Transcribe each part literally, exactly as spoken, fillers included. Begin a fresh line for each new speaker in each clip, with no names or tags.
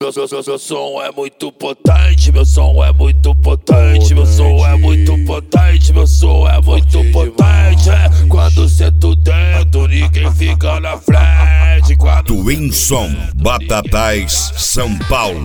Meu, meu, meu, meu som é muito potente, meu som é muito potente, meu som é muito potente, meu som é muito potente. É, quando sento dentro, ninguém fica na frente. Quando
Twin Som, Batatais, São Paulo.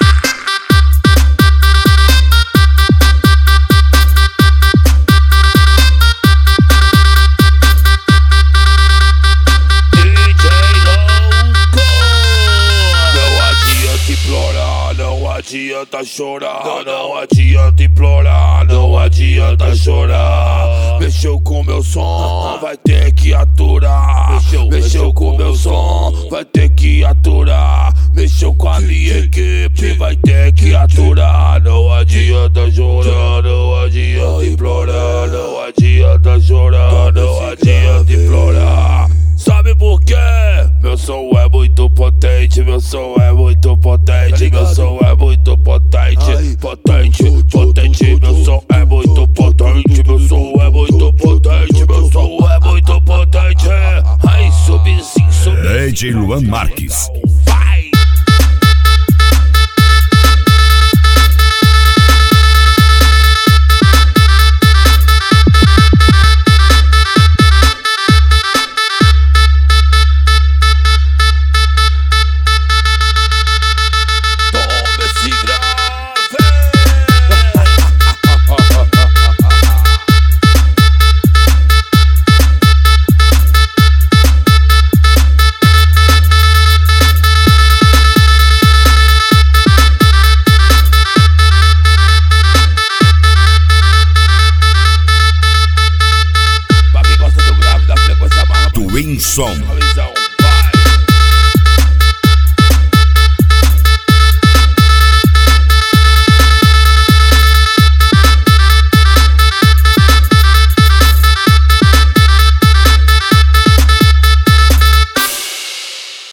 Não adianta chorar, não, não adianta implorar, não adianta chorar. Mexeu com meu som, vai ter que aturar. Mexeu, mexeu com meu som, vai ter que aturar. Mexeu com a minha equipe, vai ter que aturar. Não adianta chorar, não adianta implorar, não adianta chorar, não adianta implorar. Sabe por quê? Meu som é muito potente, meu som é muito potente, meu som é muito potente, potente, potente, meu som é muito potente, meu som é muito potente, meu som é muito potente. Ai, subi sim, subi.
D J Luan Marques.